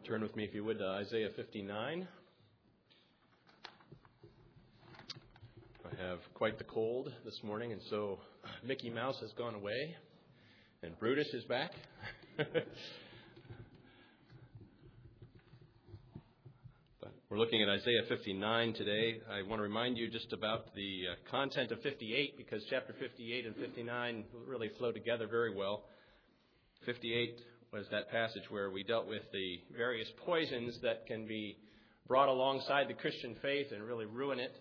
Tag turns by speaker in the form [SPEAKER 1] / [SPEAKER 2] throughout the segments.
[SPEAKER 1] Turn with me, if you would, to Isaiah 59. I have quite the cold this morning, and so Mickey Mouse has gone away, and Brutus is back. But we're looking at Isaiah 59 today. I want to remind you just about the content of 58, because chapter 58 and 59 really flow together very well. 58 was that passage where we dealt with the various poisons that can be brought alongside the Christian faith and really ruin it.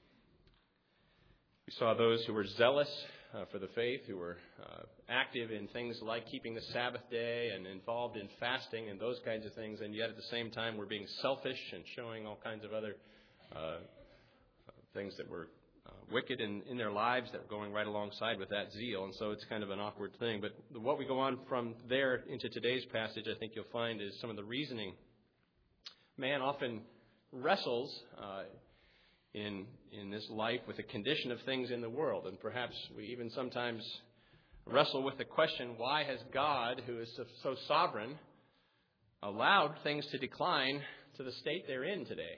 [SPEAKER 1] We saw those who were zealous for the faith, who were active in things like keeping the Sabbath day and involved in fasting and those kinds of things, and yet at the same time were being selfish and showing all kinds of other things that were wicked in their lives that were going right alongside with that zeal. And so it's kind of an awkward thing. But what we go on from there into today's passage, I think you'll find, is some of the reasoning. Man often wrestles in this life with the condition of things in the world. And perhaps we even sometimes wrestle with the question, why has God, who is so sovereign, allowed things to decline to the state they're in today?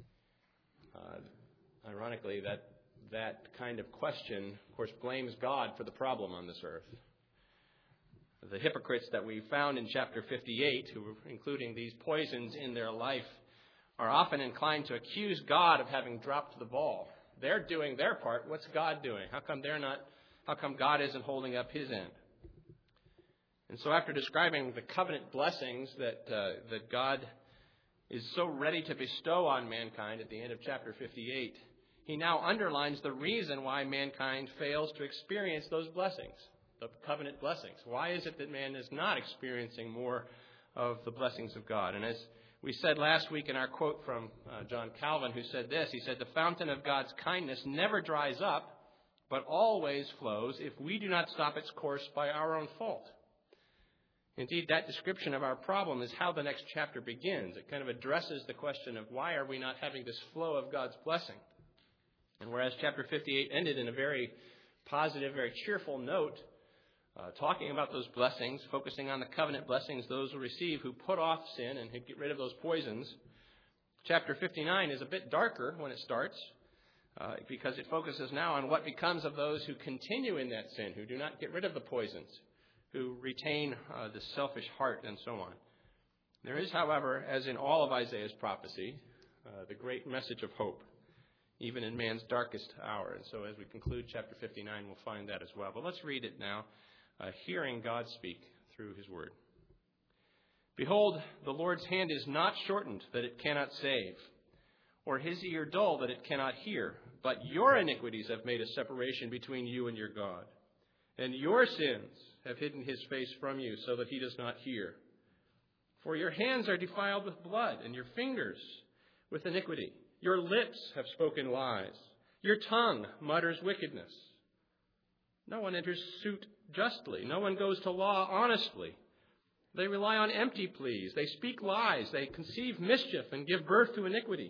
[SPEAKER 1] Ironically, that kind of question, of course, blames God for the problem on this earth. The hypocrites that we found in chapter 58, who were including these poisons in their life, are often inclined to accuse God of having dropped the ball. They're doing their part. What's God doing? How come God isn't holding up his end? And so after describing the covenant blessings that God is so ready to bestow on mankind at the end of chapter 58, he now underlines the reason why mankind fails to experience those blessings, the covenant blessings. Why is it that man is not experiencing more of the blessings of God? And as we said last week in our quote from John Calvin, who said this, he said, "The fountain of God's kindness never dries up, but always flows if we do not stop its course by our own fault." Indeed, that description of our problem is how the next chapter begins. It kind of addresses the question of why are we not having this flow of God's blessing. And whereas chapter 58 ended in a very positive, very cheerful note, talking about those blessings, focusing on the covenant blessings those will receive who put off sin and who get rid of those poisons, chapter 59 is a bit darker when it starts, because it focuses now on what becomes of those who continue in that sin, who do not get rid of the poisons, who retain the selfish heart, and so on. There is, however, as in all of Isaiah's prophecy, the great message of hope, even in man's darkest hour. And so as we conclude chapter 59, we'll find that as well. But let's read it now, hearing God speak through his word. "Behold, the Lord's hand is not shortened that it cannot save, or his ear dull that it cannot hear. But your iniquities have made a separation between you and your God, and your sins have hidden his face from you so that he does not hear. For your hands are defiled with blood, and your fingers with iniquity. Your lips have spoken lies. Your tongue mutters wickedness. No one enters suit justly. No one goes to law honestly. They rely on empty pleas. They speak lies. They conceive mischief and give birth to iniquity.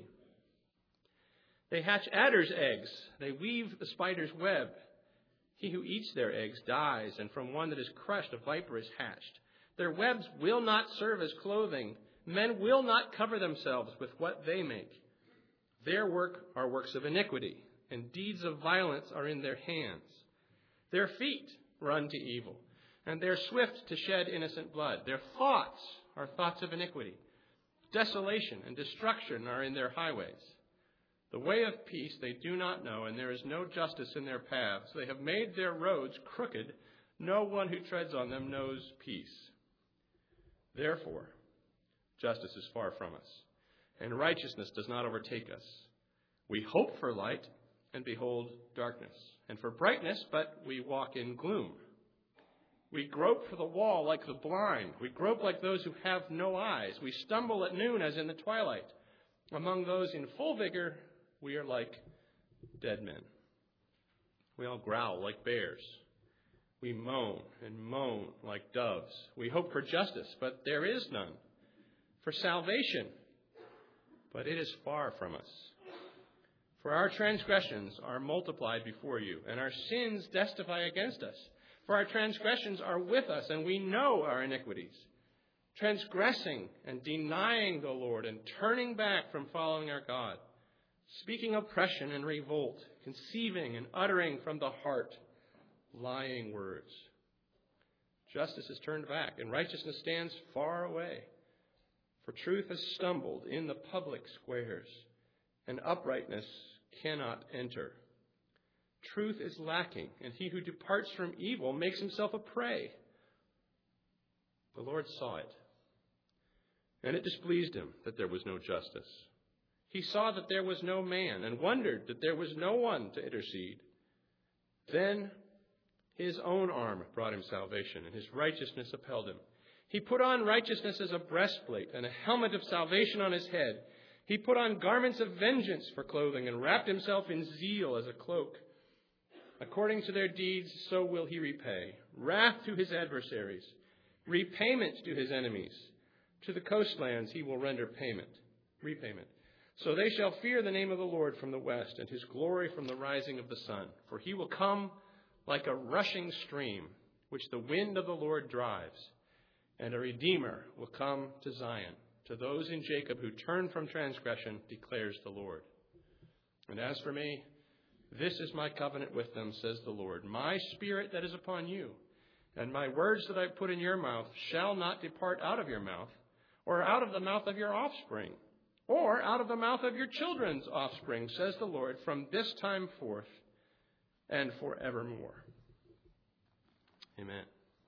[SPEAKER 1] They hatch adder's eggs. They weave the spider's web. He who eats their eggs dies, and from one that is crushed a viper is hatched. Their webs will not serve as clothing. Men will not cover themselves with what they make. Their work are works of iniquity, and deeds of violence are in their hands. Their feet run to evil, and they are swift to shed innocent blood. Their thoughts are thoughts of iniquity. Desolation and destruction are in their highways. The way of peace they do not know, and there is no justice in their paths. They have made their roads crooked. No one who treads on them knows peace. Therefore, justice is far from us, and righteousness does not overtake us. We hope for light, and behold darkness, and for brightness, but we walk in gloom. We grope for the wall like the blind. We grope like those who have no eyes. We stumble at noon as in the twilight. Among those in full vigor, we are like dead men. We all growl like bears. We moan and moan like doves. We hope for justice, but there is none. For salvation, but it is far from us. For our transgressions are multiplied before you, and our sins testify against us. For our transgressions are with us, and we know our iniquities. transgressing and denying the Lord and turning back from following our God, speaking oppression and revolt, conceiving and uttering from the heart lying words. Justice is turned back, and righteousness stands far away. For truth has stumbled in the public squares, and uprightness cannot enter. Truth is lacking, and he who departs from evil makes himself a prey. The Lord saw it, and it displeased him that there was no justice. He saw that there was no man, and wondered that there was no one to intercede. Then his own arm brought him salvation, and his righteousness upheld him. He put on righteousness as a breastplate, and a helmet of salvation on his head. He put on garments of vengeance for clothing, and wrapped himself in zeal as a cloak. According to their deeds, so will he repay. Wrath to his adversaries, repayment to his enemies. To the coastlands he will render repayment. So they shall fear the name of the Lord from the west, and his glory from the rising of the sun. For he will come like a rushing stream, which the wind of the Lord drives. And a Redeemer will come to Zion, to those in Jacob who turn from transgression, declares the Lord. And as for me, this is my covenant with them, says the Lord. My spirit that is upon you, and my words that I put in your mouth shall not depart out of your mouth, or out of the mouth of your offspring, or out of the mouth of your children's offspring, says the Lord, from this time forth and forevermore. Amen.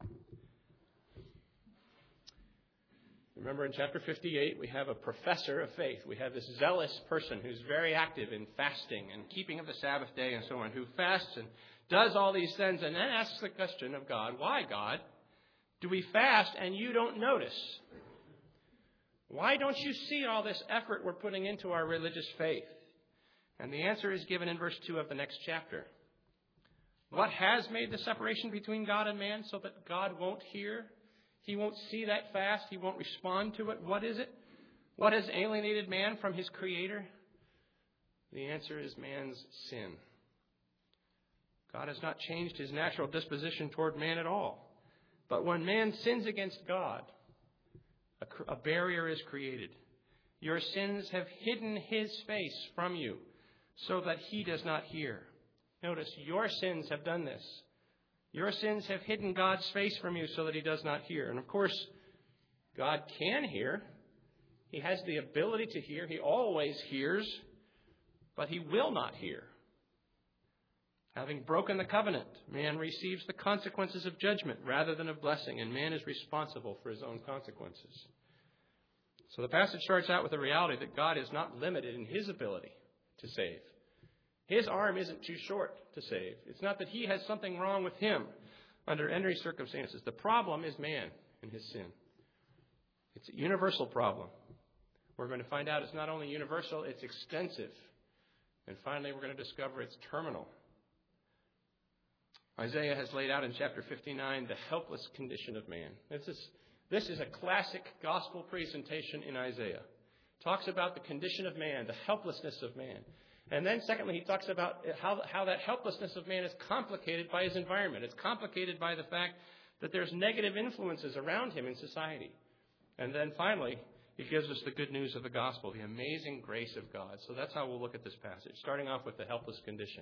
[SPEAKER 1] Remember in chapter 58, we have a professor of faith. We have this zealous person who's very active in fasting and keeping of the Sabbath day and so on, who fasts and does all these things and then asks the question of God, why, God, do we fast and you don't notice? Why don't you see all this effort we're putting into our religious faith? And the answer is given in verse 2 of the next chapter. What has made the separation between God and man so that God won't hear? He won't see that fast. He won't respond to it. What is it? What has alienated man from his Creator? The answer is man's sin. God has not changed his natural disposition toward man at all. But when man sins against God, a barrier is created. Your sins have hidden his face from you so that he does not hear. Notice, your sins have done this. Your sins have hidden God's face from you so that he does not hear. And of course, God can hear. He has the ability to hear. He always hears, but he will not hear. Having broken the covenant, man receives the consequences of judgment rather than of blessing, and man is responsible for his own consequences. So the passage starts out with the reality that God is not limited in his ability to save. His arm isn't too short to save. It's not that he has something wrong with him under any circumstances. The problem is man and his sin. It's a universal problem. We're going to find out it's not only universal, it's extensive. And finally, we're going to discover it's terminal. Isaiah has laid out in chapter 59 the helpless condition of man. This is a classic gospel presentation in Isaiah. It talks about the condition of man, the helplessness of man. And then secondly, he talks about how that helplessness of man is complicated by his environment. It's complicated by the fact that there's negative influences around him in society. And then finally, he gives us the good news of the gospel, the amazing grace of God. So that's how we'll look at this passage, starting off with the helpless condition.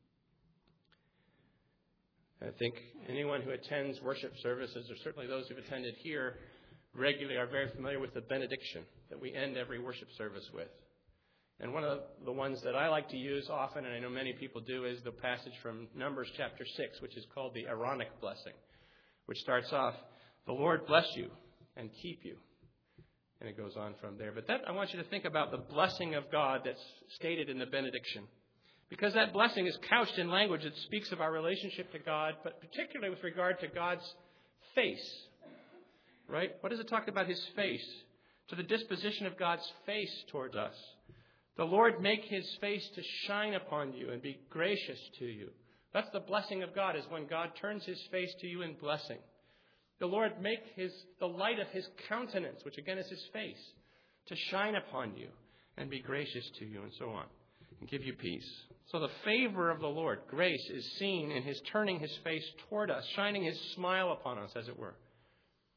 [SPEAKER 1] I think anyone who attends worship services, or certainly those who've attended here regularly, are very familiar with the benediction that we end every worship service with. And one of the ones that I like to use often, and I know many people do, is the passage from Numbers chapter 6, which is called the Aaronic blessing, which starts off, "The Lord bless you and keep you." And it goes on from there. But I want you to think about the blessing of God that's stated in the benediction. Because that blessing is couched in language that speaks of our relationship to God, but particularly with regard to God's face. Right? What does it talk about his face? To the disposition of God's face towards us. The Lord make his face to shine upon you and be gracious to you. That's the blessing of God, is when God turns his face to you in blessing. The Lord make the light of his countenance, which again is his face, to shine upon you and be gracious to you, and so on, and give you peace. So the favor of the Lord, grace, is seen in his turning his face toward us, shining his smile upon us, as it were.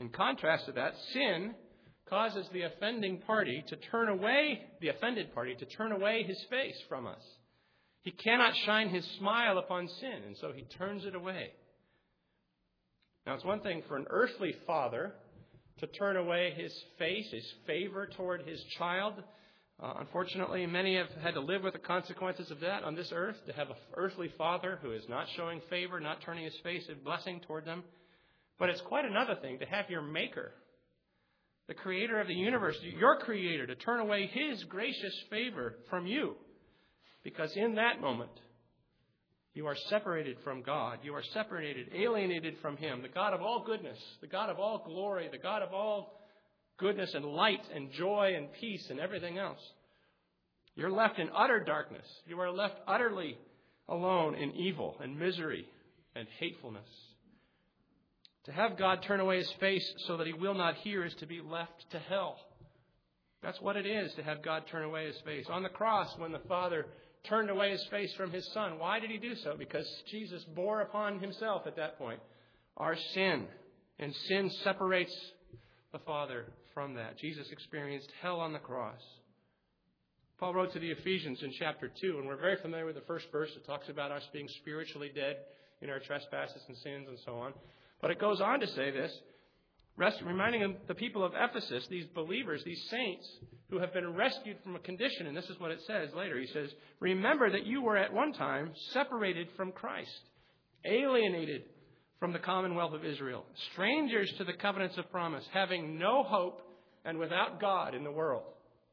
[SPEAKER 1] In contrast to that, sin causes the offended party to turn away his face from us. He cannot shine his smile upon sin, and so he turns it away. Now, it's one thing for an earthly father to turn away his face, his favor toward his child. Unfortunately, many have had to live with the consequences of that on this earth, to have an earthly father who is not showing favor, not turning his face in blessing toward them. But it's quite another thing to have your Maker, the Creator of the universe, your Creator, to turn away His gracious favor from you. Because in that moment, you are separated from God. You are separated, alienated from Him, the God of all goodness, the God of all glory, the God of all goodness and light and joy and peace and everything else. You're left in utter darkness. You are left utterly alone in evil and misery and hatefulness. To have God turn away His face so that He will not hear is to be left to hell. That's what it is to have God turn away His face. On the cross, when the Father turned away His face from His Son, why did He do so? Because Jesus bore upon Himself at that point our sin. And sin separates the Father from that. Jesus experienced hell on the cross. Paul wrote to the Ephesians in chapter 2, and we're very familiar with the first verse. It talks about us being spiritually dead in our trespasses and sins and so on. But it goes on to say this, reminding the people of Ephesus, these believers, these saints who have been rescued from a condition. And this is what it says later. He says, remember that you were at one time separated from Christ, alienated from the commonwealth of Israel, strangers to the covenants of promise, having no hope and without God in the world.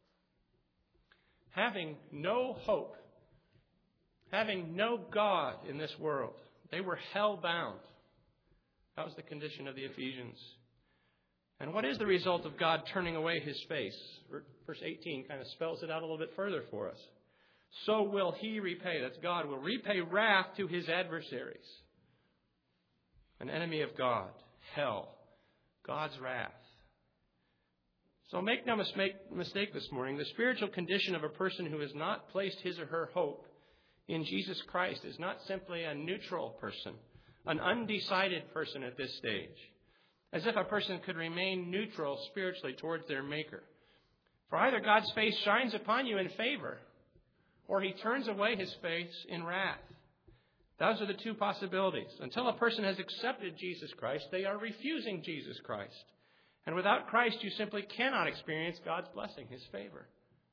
[SPEAKER 1] Having no hope, having no God in this world. They were hell-bound. That was the condition of the Ephesians. And what is the result of God turning away His face? Verse 18 kind of spells it out a little bit further for us. So will He repay, that's God, will repay wrath to His adversaries. An enemy of God, hell, God's wrath. So make no mistake this morning, the spiritual condition of a person who has not placed his or her hope in Jesus Christ is not simply a neutral person, an undecided person at this stage, as if a person could remain neutral spiritually towards their Maker. For either God's face shines upon you in favor, or He turns away His face in wrath. Those are the two possibilities. Until a person has accepted Jesus Christ, they are refusing Jesus Christ. And without Christ, you simply cannot experience God's blessing, His favor.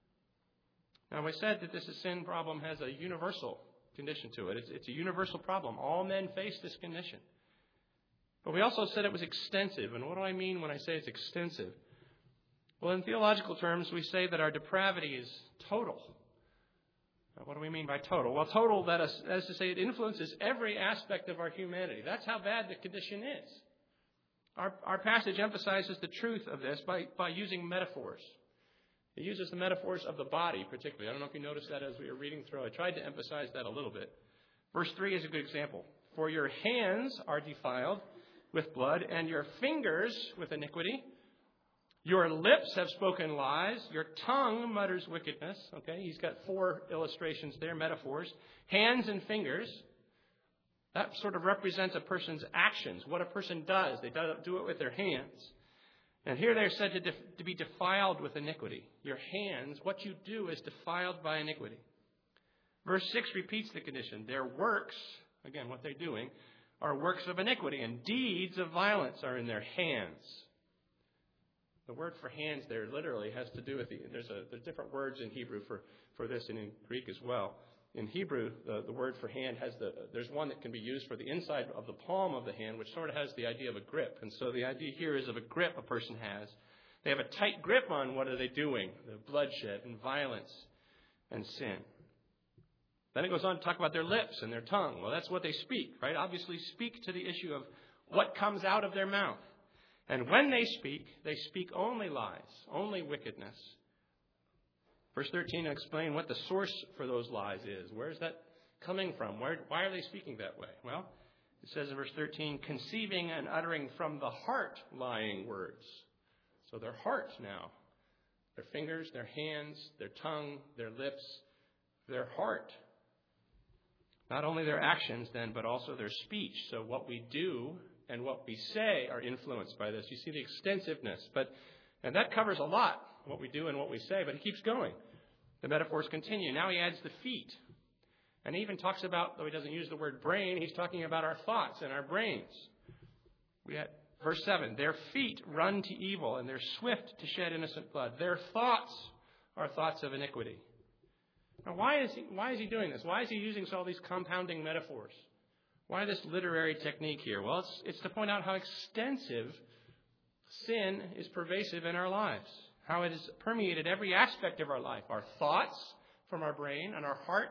[SPEAKER 1] Now, we said that this sin problem has a universal condition to it. It's a universal problem. All men face this condition. But we also said it was extensive. And what do I mean when I say it's extensive? Well, in theological terms, we say that our depravity is total. Now, what do we mean by total? Well, total, that is to say, it influences every aspect of our humanity. That's how bad the condition is. Our passage emphasizes the truth of this by using metaphors. It uses the metaphors of the body, particularly. I don't know if you noticed that as we were reading through. I tried to emphasize that a little bit. Verse 3 is a good example. For your hands are defiled with blood, and your fingers with iniquity. Your lips have spoken lies. Your tongue mutters wickedness. Okay, he's got 4 illustrations there, metaphors. Hands and fingers. That sort of represents a person's actions, what a person does. They do it with their hands. And here they're said to be defiled with iniquity. Your hands, what you do is defiled by iniquity. Verse 6 repeats the condition. Their works, again, what they're doing, are works of iniquity, and deeds of violence are in their hands. The word for hands there literally has to do with there's different words in Hebrew for this and in Greek as well. In Hebrew, the word for hand there's one that can be used for the inside of the palm of the hand, which sort of has the idea of a grip. And so the idea here is of a grip a person has. They have a tight grip on what are they doing, the bloodshed and violence and sin. Then it goes on to talk about their lips and their tongue. Well, that's what they speak, right? Obviously speak to the issue of what comes out of their mouth. And when they speak only lies, only wickedness. Verse 13 will explain what the source for those lies is. Where is that coming from? Why are they speaking that way? Well, it says in verse 13, conceiving and uttering from the heart lying words. So their heart now, their fingers, their hands, their tongue, their lips, their heart. Not only their actions then, but also their speech. So what we do and what we say are influenced by this. You see the extensiveness. And that covers a lot, what we do and what we say, but he keeps going. The metaphors continue. Now he adds the feet. And he even talks about, though he doesn't use the word brain, he's talking about our thoughts and our brains. We had verse 7, their feet run to evil, and they're swift to shed innocent blood. Their thoughts are thoughts of iniquity. Now, why is he doing this? Why is he using all these compounding metaphors? Why this literary technique here? Well, it's to point out how extensive sin is pervasive in our lives, how it has permeated every aspect of our life, our thoughts from our brain and our heart,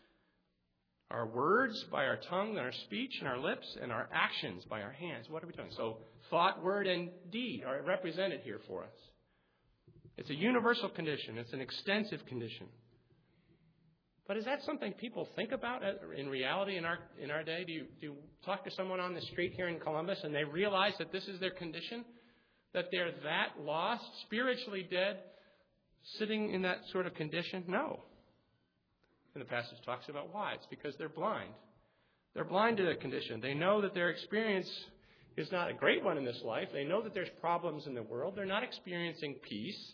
[SPEAKER 1] our words by our tongue and our speech and our lips, and our actions by our hands. What are we doing? So thought, word, and deed are represented here for us. It's a universal condition. It's an extensive condition. But is that something people think about in reality in our day? Do you talk to someone on the street here in Columbus and they realize that this is their condition? That they're that lost, spiritually dead, sitting in that sort of condition? No. And the passage talks about why. It's because they're blind. They're blind to their condition. They know that their experience is not a great one in this life. They know that there's problems in the world. They're not experiencing peace.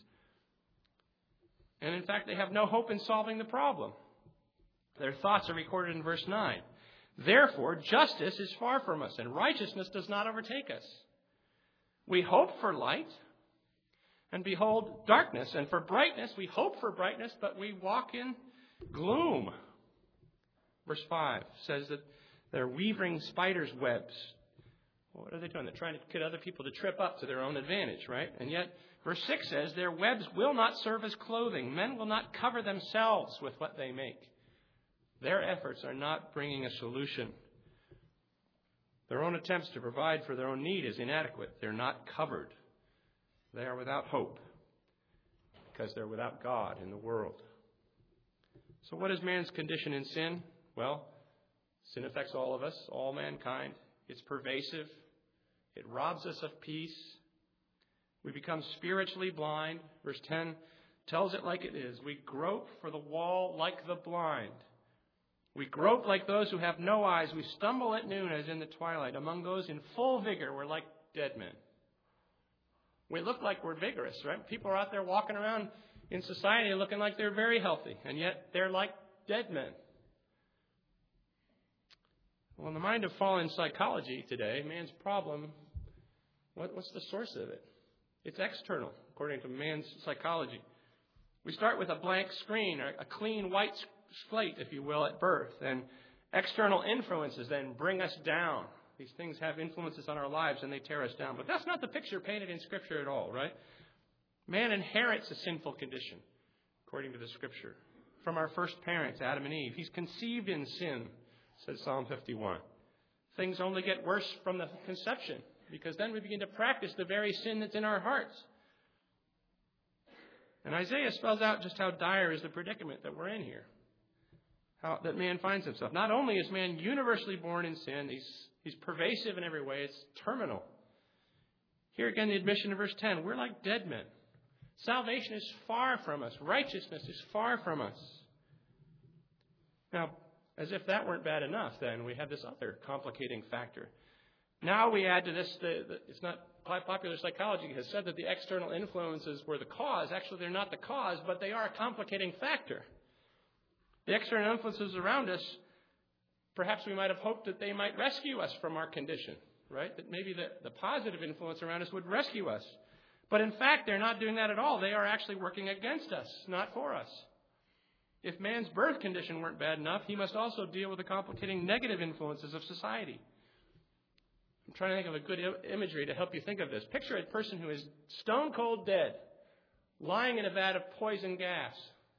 [SPEAKER 1] And in fact, they have no hope in solving the problem. Their thoughts are recorded in verse 9. Therefore, justice is far from us, and righteousness does not overtake us. We hope for light, and behold darkness. And for brightness, we hope for brightness, but we walk in gloom. Verse 5 says that they're weaving spiders' webs. Well, what are they doing? They're trying to get other people to trip up to their own advantage, right? And yet, verse 6 says, their webs will not serve as clothing. Men will not cover themselves with what they make. Their efforts are not bringing a solution. Their own attempts to provide for their own need is inadequate. They're not covered. They are without hope because they're without God in the world. So what is man's condition in sin? Well, sin affects all of us, all mankind. It's pervasive. It robs us of peace. We become spiritually blind. Verse 10 tells it like it is. We grope for the wall like the blind. We grope like those who have no eyes. We stumble at noon as in the twilight. Among those in full vigor, we're like dead men. We look like we're vigorous, right? People are out there walking around in society looking like they're very healthy, and yet they're like dead men. Well, in the mind of fallen psychology today, man's problem, what's the source of it? It's external, according to man's psychology. We start with a blank screen, or a clean white slate, if you will, at birth. And external influences then bring us down. These things have influences on our lives and they tear us down. But that's not the picture painted in Scripture at all, right? Man inherits a sinful condition, according to the Scripture, from our first parents, Adam and Eve. He's conceived in sin, says Psalm 51. Things only get worse from the conception, because then we begin to practice the very sin that's in our hearts. And Isaiah spells out just how dire is the predicament that we're in here. How that man finds himself. Not only is man universally born in sin, he's pervasive in every way, it's terminal. Here again, the admission of verse 10, we're like dead men. Salvation is far from us. Righteousness is far from us. Now, as if that weren't bad enough, then we have this other complicating factor. Now we add to this, it's not popular psychology has said that the external influences were the cause. Actually, they're not the cause, but they are a complicating factor. The external influences around us, perhaps we might have hoped that they might rescue us from our condition, right? That maybe the positive influence around us would rescue us. But in fact, they're not doing that at all. They are actually working against us, not for us. If man's birth condition weren't bad enough, he must also deal with the complicating negative influences of society. I'm trying to think of a good imagery to help you think of this. Picture a person who is stone cold dead, lying in a vat of poison gas.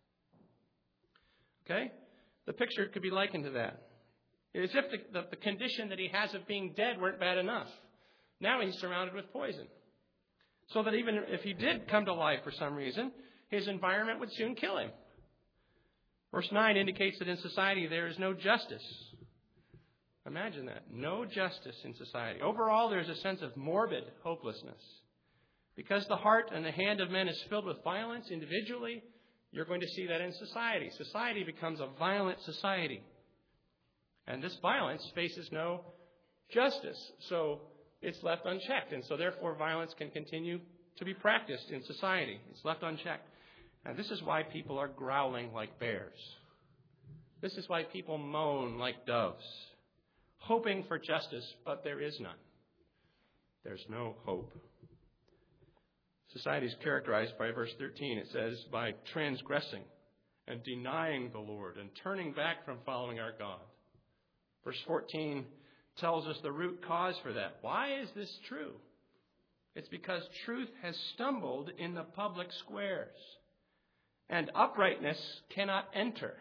[SPEAKER 1] Okay? The picture could be likened to that. It's as if the condition that he has of being dead weren't bad enough. Now he's surrounded with poison. So that even if he did come to life for some reason, his environment would soon kill him. Verse 9 indicates that in society there is no justice. Imagine that. No justice in society. Overall, there's a sense of morbid hopelessness. Because the heart and the hand of men is filled with violence individually, you're going to see that in society. Society becomes a violent society. And this violence faces no justice. So it's left unchecked. And so therefore violence can continue to be practiced in society. It's left unchecked. And this is why people are growling like bears. This is why people moan like doves, hoping for justice, but there is none. There's no hope. Society is characterized by verse 13. It says, by transgressing and denying the Lord and turning back from following our God. Verse 14 tells us the root cause for that. Why is this true? It's because truth has stumbled in the public squares, and uprightness cannot enter.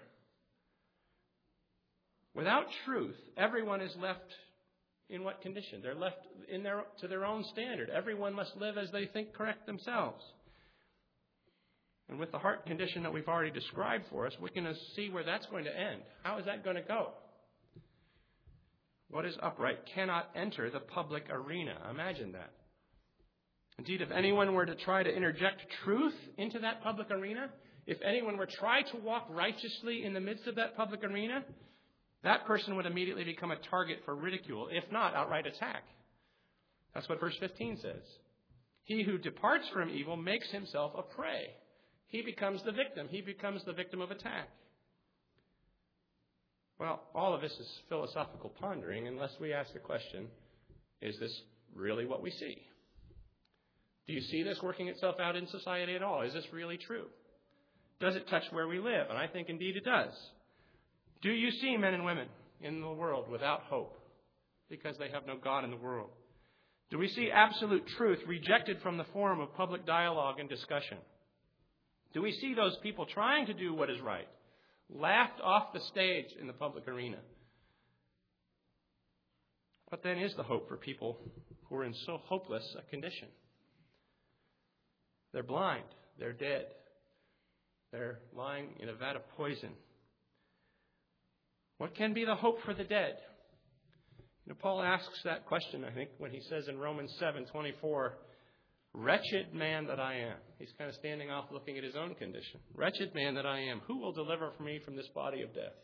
[SPEAKER 1] Without truth, everyone is left in what condition? They're left to their own standard. Everyone must live as they think correct themselves. And with the heart condition that we've already described for us, we can see where that's going to end. How is that going to go? What is upright cannot enter the public arena. Imagine that. Indeed, if anyone were to try to interject truth into that public arena, if anyone were to try to walk righteously in the midst of that public arena, that person would immediately become a target for ridicule, if not outright attack. That's what verse 15 says. He who departs from evil makes himself a prey. He becomes the victim. He becomes the victim of attack. Well, all of this is philosophical pondering unless we ask the question, is this really what we see? Do you see this working itself out in society at all? Is this really true? Does it touch where we live? And I think indeed it does. Do you see men and women in the world without hope because they have no God in the world? Do we see absolute truth rejected from the forum of public dialogue and discussion? Do we see those people trying to do what is right laughed off the stage in the public arena? What then is the hope for people who are in so hopeless a condition? They're blind. They're dead. They're lying in a vat of poison. What can be the hope for the dead? Paul asks that question, I think, when he says in Romans 7:24, wretched man that I am. He's kind of standing off looking at his own condition. Wretched man that I am, who will deliver me from this body of death?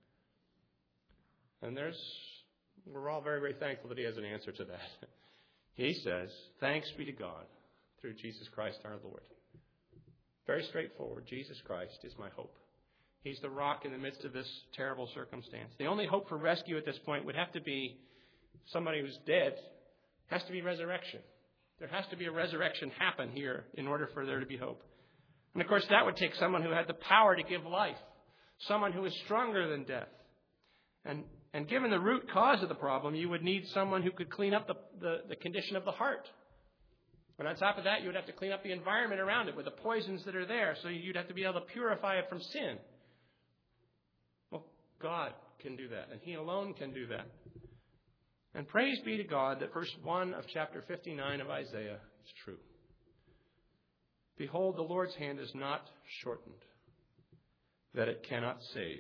[SPEAKER 1] And we're all very, very thankful that he has an answer to that. He says, thanks be to God through Jesus Christ our Lord. Very straightforward. Jesus Christ is my hope. He's the rock in the midst of this terrible circumstance. The only hope for rescue at this point would have to be somebody who's dead. Has to be resurrection. There has to be a resurrection happen here in order for there to be hope. And of course, that would take someone who had the power to give life. Someone who is stronger than death. And given the root cause of the problem, you would need someone who could clean up the condition of the heart. And on top of that, you would have to clean up the environment around it with the poisons that are there. So you'd have to be able to purify it from sin. Well, God can do that, and He alone can do that. And praise be to God that verse 1 of chapter 59 of Isaiah is true. Behold, the Lord's hand is not shortened, that it cannot save.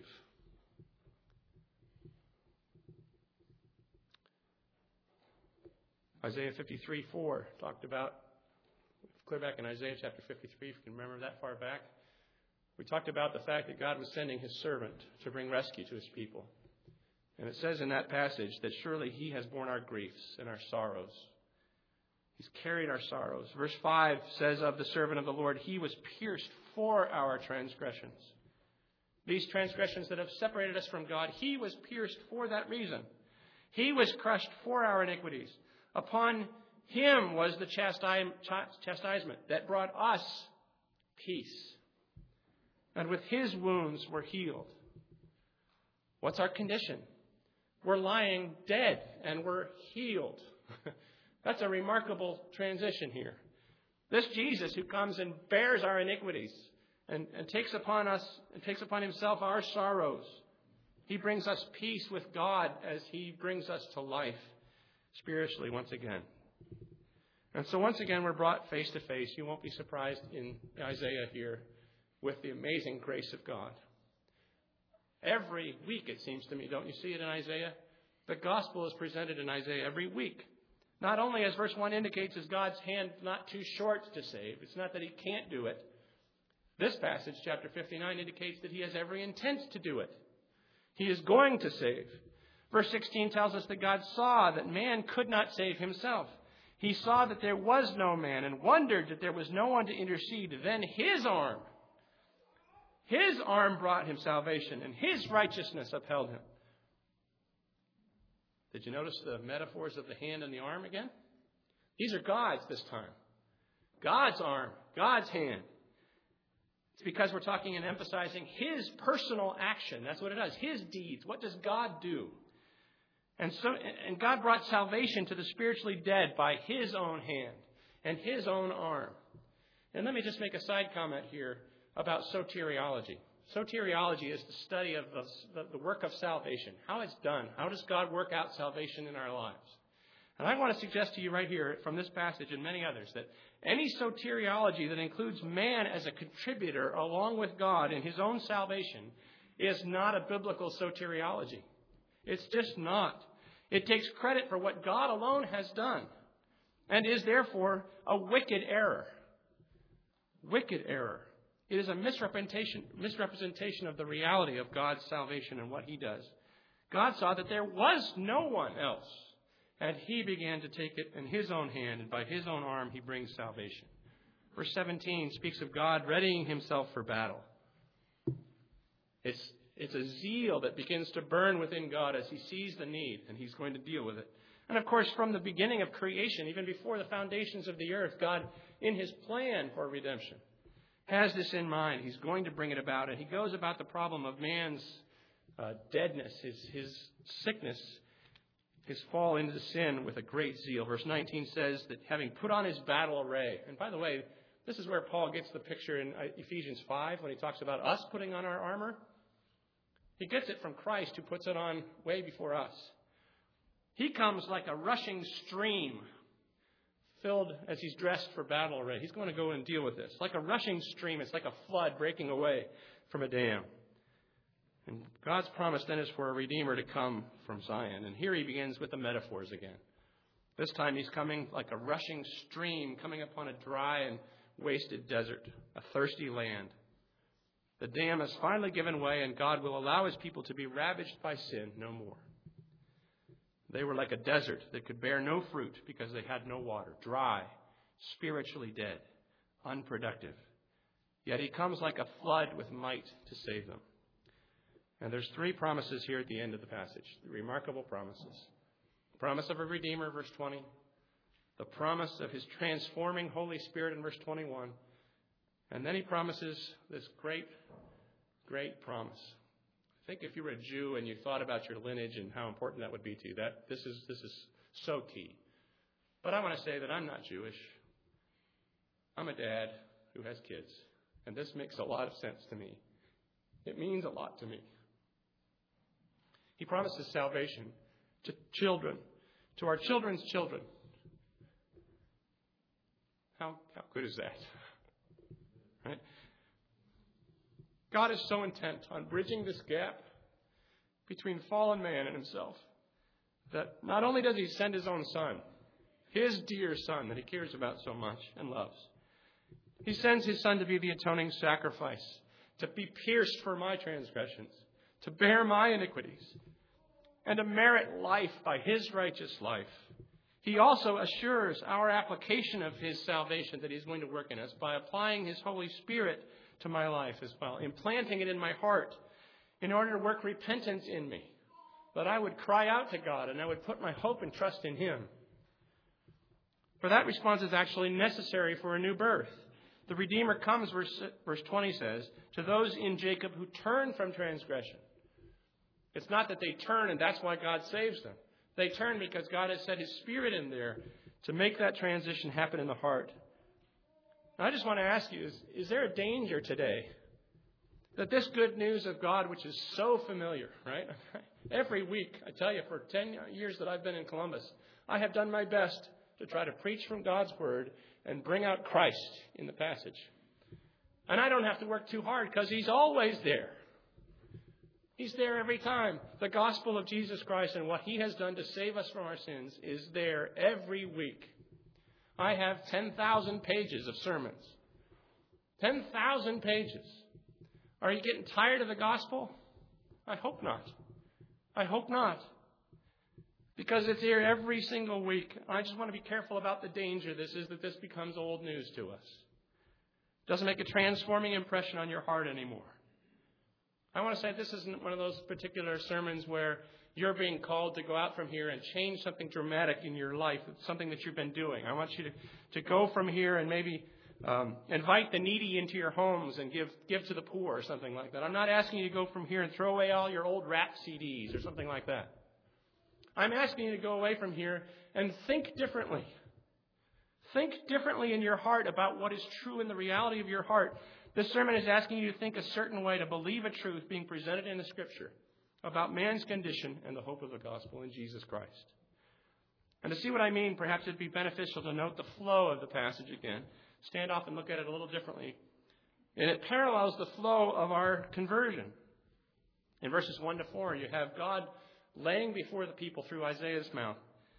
[SPEAKER 1] Isaiah 53:4 talked about, clear back in Isaiah chapter 53, if you can remember that far back. We talked about the fact that God was sending His servant to bring rescue to His people. And it says in that passage that surely He has borne our griefs and our sorrows. He's carried our sorrows. Verse 5 says of the servant of the Lord, He was pierced for our transgressions. These transgressions that have separated us from God, He was pierced for that reason. He was crushed for our iniquities. Upon Him was the chastisement that brought us peace. And with His wounds we're healed. What's our condition? We're lying dead and we're healed. That's a remarkable transition here. This Jesus who comes and bears our iniquities and takes upon Himself our sorrows. He brings us peace with God as He brings us to life spiritually once again. And so once again we're brought face to face. You won't be surprised in Isaiah here with the amazing grace of God. Every week, it seems to me, don't you see it in Isaiah? The gospel is presented in Isaiah every week. Not only, as verse 1 indicates, is God's hand not too short to save. It's not that He can't do it. This passage, chapter 59, indicates that He has every intent to do it. He is going to save. Verse 16 tells us that God saw that man could not save himself. He saw that there was no man and wondered that there was no one to intercede. Then his arm brought him salvation, and his righteousness upheld him. Did you notice the metaphors of the hand and the arm again? These are God's this time. God's arm, God's hand. It's because we're talking and emphasizing his personal action. That's what it does. His deeds. What does God do? And God brought salvation to the spiritually dead by his own hand and his own arm. And let me just make a side comment here about soteriology. Soteriology is the study of the work of salvation, how it's done. How does God work out salvation in our lives? And I want to suggest to you right here from this passage and many others that any soteriology that includes man as a contributor along with God in his own salvation is not a biblical soteriology. It's just not. It takes credit for what God alone has done and is therefore a wicked error. Wicked error. It is a misrepresentation of the reality of God's salvation and what he does. God saw that there was no one else, and he began to take it in his own hand, and by his own arm he brings salvation. Verse 17 speaks of God readying himself for battle. It's a zeal that begins to burn within God as he sees the need, and he's going to deal with it. And of course, from the beginning of creation, even before the foundations of the earth, God, in his plan for redemption, has this in mind. He's going to bring it about, and he goes about the problem of man's deadness, his sickness, his fall into sin with a great zeal. Verse 19 says that having put on his battle array, and by the way, this is where Paul gets the picture in Ephesians 5 when he talks about us putting on our armor. He gets it from Christ, who puts it on way before us. He comes like a rushing stream filled as he's dressed for battle array. He's going to go and deal with this. Like a rushing stream, it's like a flood breaking away from a dam. And God's promise then is for a Redeemer to come from Zion. And here he begins with the metaphors again. This time he's coming like a rushing stream coming upon a dry and wasted desert, a thirsty land. The dam has finally given way, and God will allow his people to be ravaged by sin no more. They were like a desert that could bear no fruit because they had no water, dry, spiritually dead, unproductive. Yet he comes like a flood with might to save them. And there's three promises here at the end of the passage, remarkable promises. The promise of a Redeemer, verse 20. The promise of his transforming Holy Spirit in verse 21. And then he promises this great, great promise. I think if you were a Jew and you thought about your lineage and how important that would be to you, that this is so key. But I want to say that I'm not Jewish. I'm a dad who has kids, and this makes a lot of sense to me. It means a lot to me. He promises salvation to children, to our children's children. How good is that? Right? God is so intent on bridging this gap between fallen man and himself that not only does he send his own son, his dear son that he cares about so much and loves, he sends his son to be the atoning sacrifice, to be pierced for my transgressions, to bear my iniquities, and to merit life by his righteous life. He also assures our application of his salvation that he's going to work in us by applying his Holy Spirit to my life as well, implanting it in my heart in order to work repentance in me, that I would cry out to God and I would put my hope and trust in him. For that response is actually necessary for a new birth. The Redeemer comes, verse 20 says, to those in Jacob who turn from transgression. It's not that they turn and that's why God saves them. They turn because God has set his Spirit in there to make that transition happen in the heart. I just want to ask you, is there a danger today that this good news of God, which is so familiar, right? Every week, I tell you, for 10 years that I've been in Columbus, I have done my best to try to preach from God's Word and bring out Christ in the passage. And I don't have to work too hard because he's always there. He's there every time. The gospel of Jesus Christ and what he has done to save us from our sins is there every week. I have 10,000 pages of sermons. 10,000 pages. Are you getting tired of the gospel? I hope not. I hope not. because it's here every single week. I just want to be careful about the danger this is that this becomes old news to us. It doesn't make a transforming impression on your heart anymore. I want to say this isn't one of those particular sermons where you're being called to go out from here and change something dramatic in your life, something that you've been doing. I want you to go from here and maybe invite the needy into your homes and give to the poor or something like that. I'm not asking you to go from here and throw away all your old rap CDs or something like that. I'm asking you to go away from here and think differently. Think differently in your heart about what is true in the reality of your heart. This sermon is asking you to think a certain way, to believe a truth being presented in the Scripture about man's condition and the hope of the gospel in Jesus Christ. And to see what I mean, perhaps it'd be beneficial to note the flow of the passage again. Stand off and look at it a little differently. And it parallels the flow of our conversion. In verses 1 to 4, you have God laying before the people through Isaiah's mouth,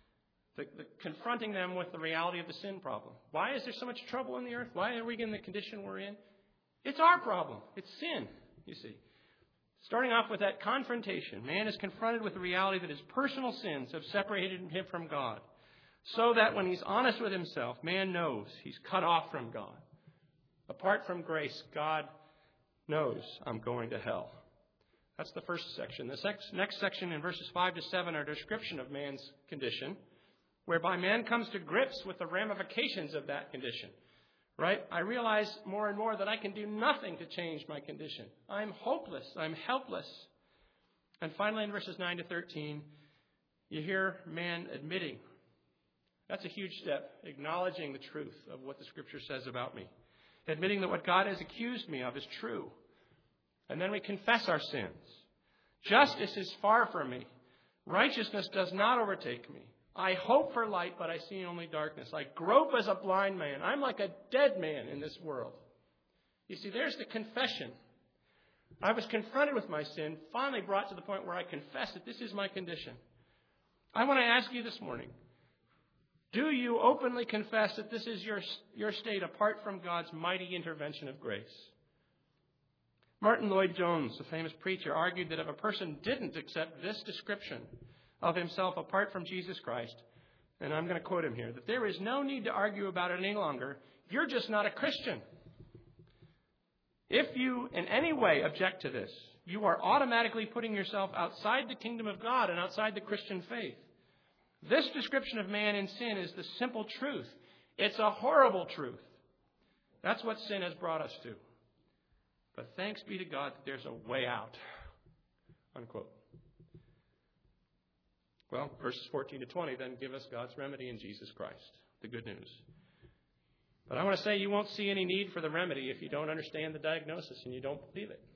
[SPEAKER 1] confronting them with the reality of the sin problem. Why is there so much trouble in the earth? Why are we in the condition we're in? It's our problem. It's sin, you see. Starting off with that confrontation, man is confronted with the reality that his personal sins have separated him from God, so that when he's honest with himself, man knows he's cut off from God. Apart from grace, God knows I'm going to hell. That's the first section. The next section in verses 5 to 7 are a description of man's condition, whereby man comes to grips with the ramifications of that condition. Right? I realize more and more that I can do nothing to change my condition. I'm hopeless. I'm helpless. And finally, in verses 9 to 13, you hear man admitting. That's a huge step, acknowledging the truth of what the Scripture says about me. Admitting that what God has accused me of is true. And then we confess our sins. Justice is far from me. Righteousness does not overtake me. I hope for light, but I see only darkness. I grope as a blind man. I'm like a dead man in this world. You see, there's the confession. I was confronted with my sin, finally brought to the point where I confess that this is my condition. I want to ask you this morning, do you openly confess that this is your state apart from God's mighty intervention of grace? Martin Lloyd-Jones, a famous preacher, argued that if a person didn't accept this description of himself apart from Jesus Christ, and I'm going to quote him here, that there is no need to argue about it any longer. You're just not a Christian. If you in any way object to this, you are automatically putting yourself outside the kingdom of God and outside the Christian faith. This description of man in sin is the simple truth. It's a horrible truth. That's what sin has brought us to. But thanks be to God that there's a way out. Unquote. Well, verses 14 to 20 then give us God's remedy in Jesus Christ, the good news. But I want to say you won't see any need for the remedy if you don't understand the diagnosis and you don't believe it.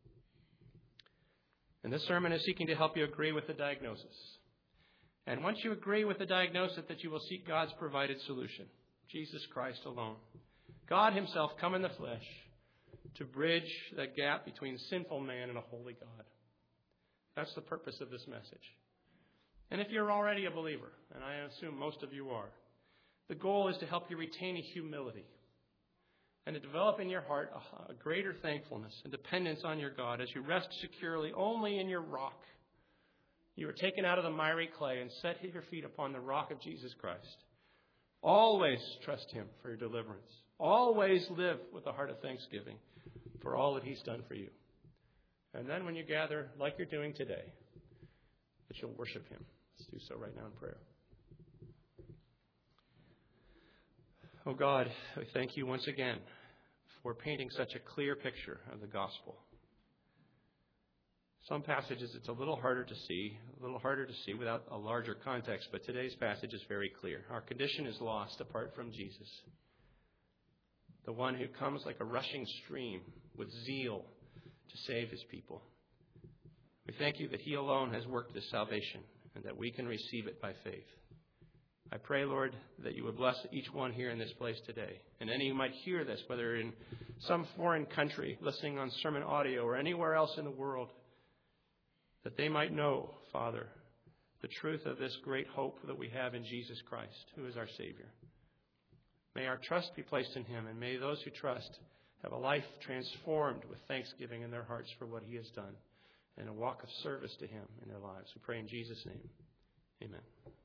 [SPEAKER 1] And this sermon is seeking to help you agree with the diagnosis. And once you agree with the diagnosis, that you will seek God's provided solution, Jesus Christ alone. God himself come in the flesh to bridge that gap between sinful man and a holy God. That's the purpose of this message. And if you're already a believer, and I assume most of you are, the goal is to help you retain a humility and to develop in your heart a greater thankfulness and dependence on your God as you rest securely only in your rock. You are taken out of the miry clay and set your feet upon the rock of Jesus Christ. Always trust him for your deliverance. Always live with a heart of thanksgiving for all that he's done for you. And then when you gather like you're doing today, that you'll worship him. Let's do so right now in prayer. Oh God, we thank you once again for painting such a clear picture of the gospel. Some passages it's a little harder to see without a larger context, but today's passage is very clear. Our condition is lost apart from Jesus, the one who comes like a rushing stream with zeal to save his people. We thank you that he alone has worked this salvation and that we can receive it by faith. I pray, Lord, that you would bless each one here in this place today, and any who might hear this, whether in some foreign country, listening on sermon audio, or anywhere else in the world, that they might know, Father, the truth of this great hope that we have in Jesus Christ, who is our Savior. May our trust be placed in him, and may those who trust have a life transformed with thanksgiving in their hearts for what he has done, and a walk of service to him in their lives. We pray in Jesus' name. Amen.